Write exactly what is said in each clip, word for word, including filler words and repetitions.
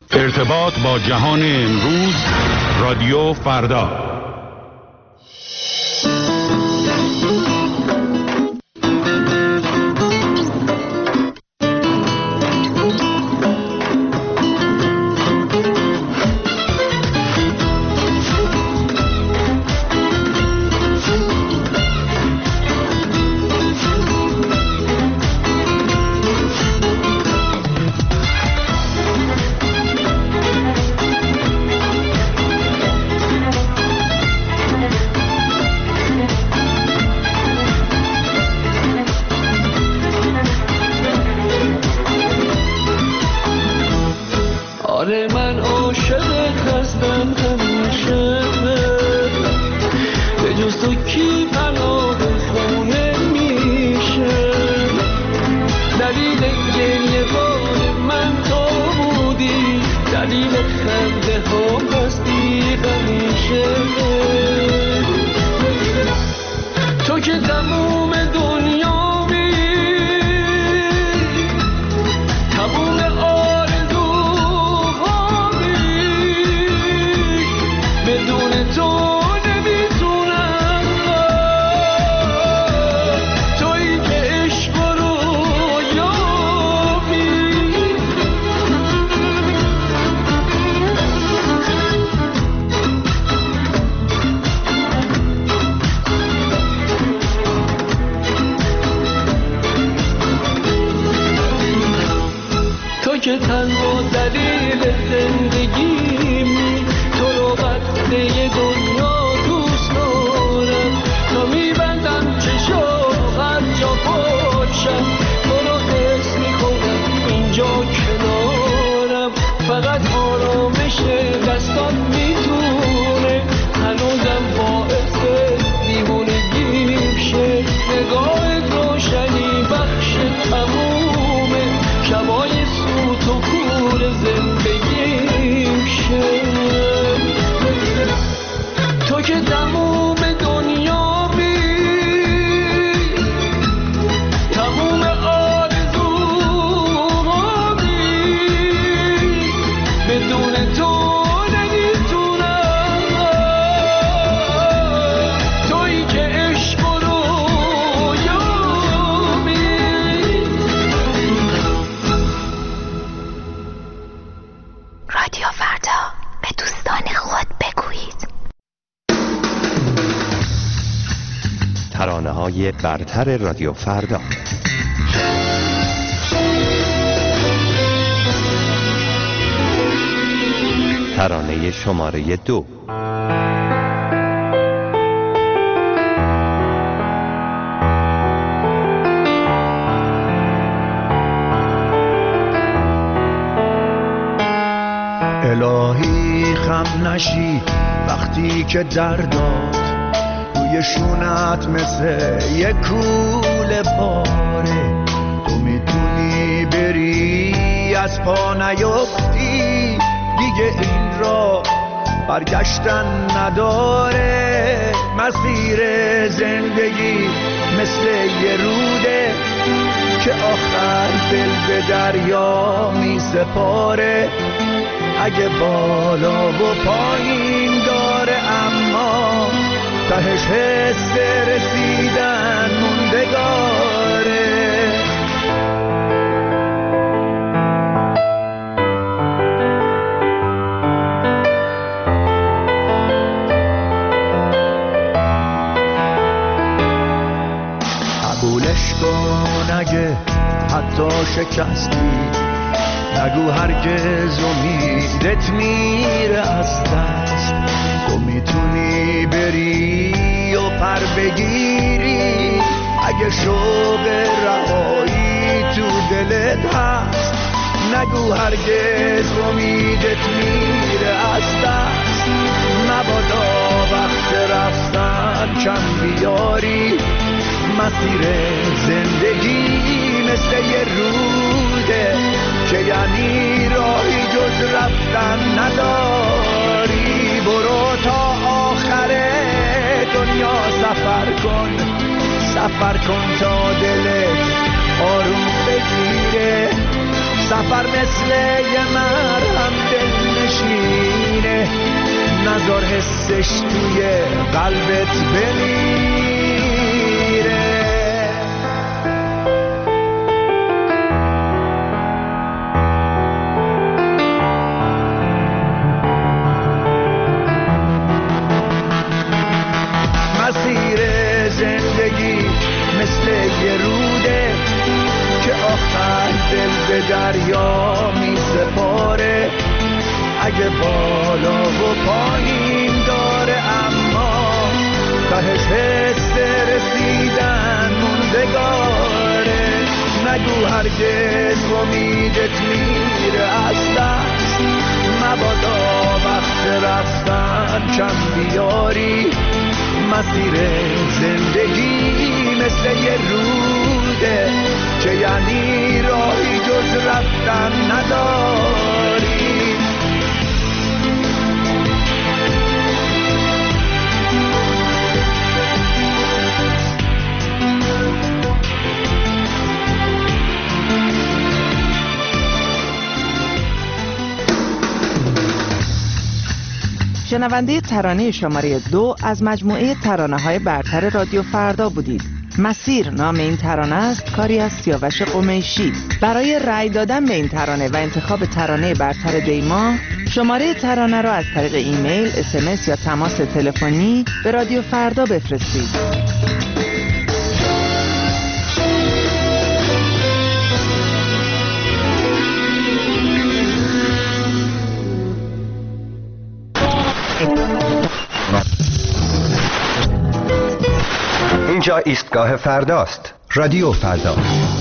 ارتباط با جهان امروز، رادیو فردا. ترانه‌های برتر رادیو فردا. ترانه شماره دو. الهی خم نشی وقتی که درداد روی شونت مثل یک کوله پاره، تو میتونی بری از پا نیفتی، دیگه این را برگشتن نداره. مسیر زندگی مثل یه روده که آخر دل به دریا می سپاره. اگه بالا و پایین داره اما تهش حس رسیدن موندگاره. قبولش کن اگه حتی شکستی، نگو هرگز امیدت میره از دست. تو میتونی بری و پر بگیری اگه شوق رهایی تو دلت هست. نگو هرگز امیدت میره از دست. مبادا وقت رفتن کم بیاری. مسیر زندگی مثل یه روده که یعنی راهی جز رفتن نداری. برو تا آخر دنیا سفر کن، سفر کن تا دلت آروم بگیره. سفر مثل یه مرهم نذار حسش توی قلبت بمیره. مسیر زندگی مثل یه روده که آخر دل به دریا می سپاره. اگه بالا و پایین داره اما تهش حس رسیدن موندگاره. نگو هرگز امیدت میره از دست، مبادا وقت رفتن کم بیاری. مسیر زندگی مثل یه روده که یعنی راهی جز رفتن نداری. شنونده ترانه شماره دو از مجموعه ترانه‌های برتر رادیو فردا بودید. مسیر نام این ترانه است، کاری از سیاوش قمیشی. برای رأی دادن به این ترانه و انتخاب ترانه برتر دیما، شماره ترانه را از طریق ایمیل، اس ام اس یا تماس تلفنی به رادیو فردا بفرستید. اینجا ایستگاه فرداست. رادیو فردا.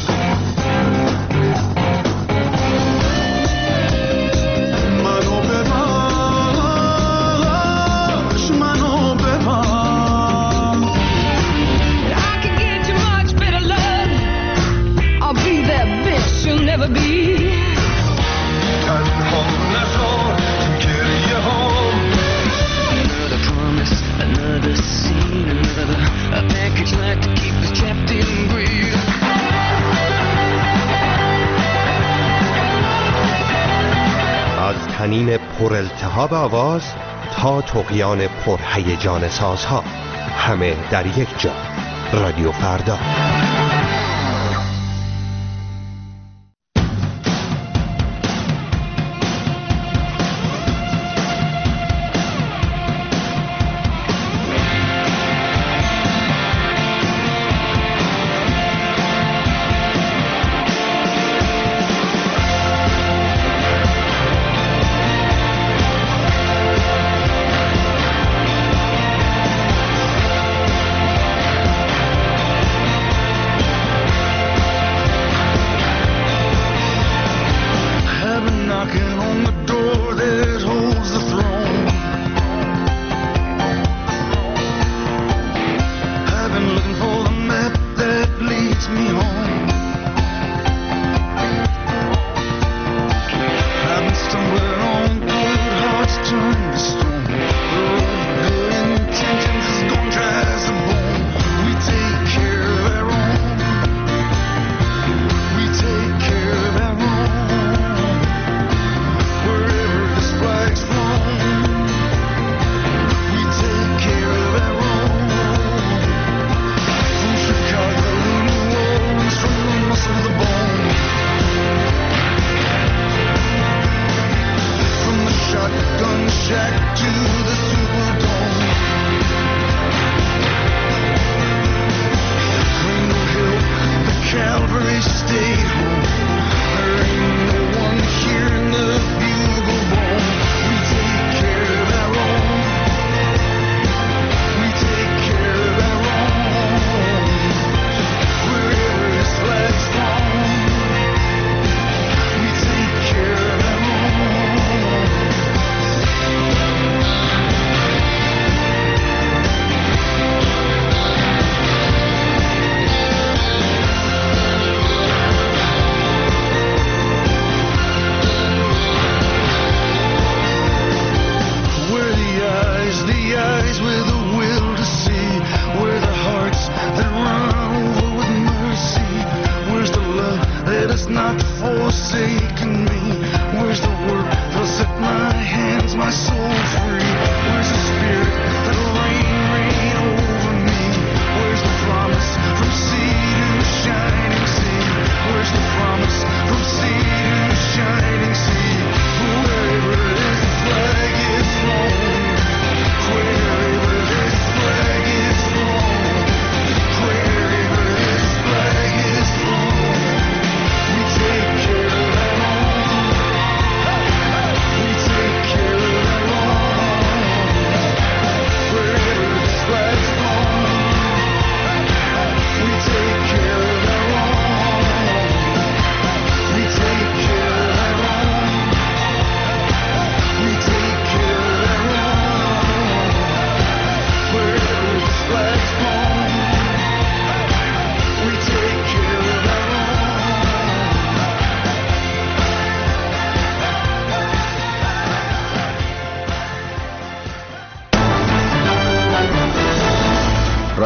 تنین پر التهاب آواز تا طغیان پر هیجان سازها، همه در یک جا. رادیو فردا.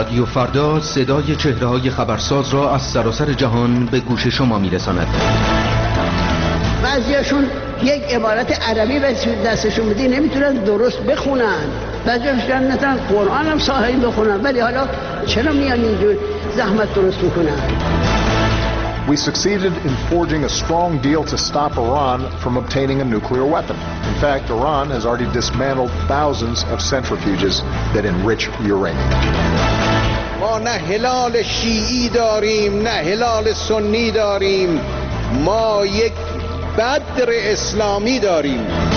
رادیو فردا صدای چهره‌های خبرساز را از سراسر جهان به گوش شما می‌رساند. بعضیاشون یک عبارت عربی به دستشون بدی نمیتونن درست بخونن، بعضیاشون نتونن قرآن هم صحیح بخونن، ولی حالا چرا میان اینجور زحمت درست میکنن؟ We succeeded in forging a strong deal to stop Iran from obtaining a nuclear weapon. In fact, Iran has already dismantled thousands of centrifuges that enrich uranium. ما نه هلال شیعی داریم نه هلال سنی داریم، ما یک بدر اسلامی داریم.